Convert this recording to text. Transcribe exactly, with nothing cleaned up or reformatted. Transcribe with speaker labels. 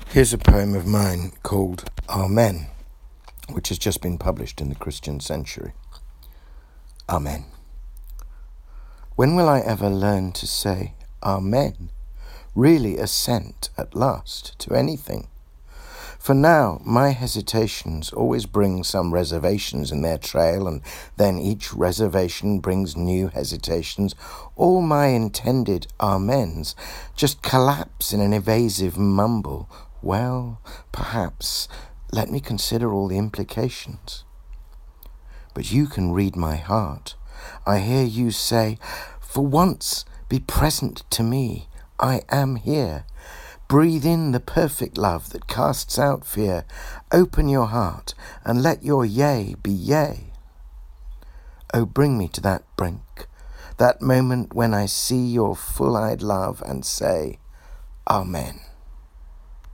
Speaker 1: Here's a poem of mine called Amen, which has just been published in the Christian Century. Amen. When will I ever learn to say Amen, really assent at last to anything? For now, my hesitations always bring some reservations in their trail, and then each reservation brings new hesitations. All my intended amens just collapse in an evasive mumble. Well, perhaps, let me consider all the implications. But you can read my heart. I hear you say, for once be present to me. I am here. Breathe in the perfect love that casts out fear. Open your heart and let your yea be yea. Oh, bring me to that brink, that moment when I see your full-eyed love and say, Amen.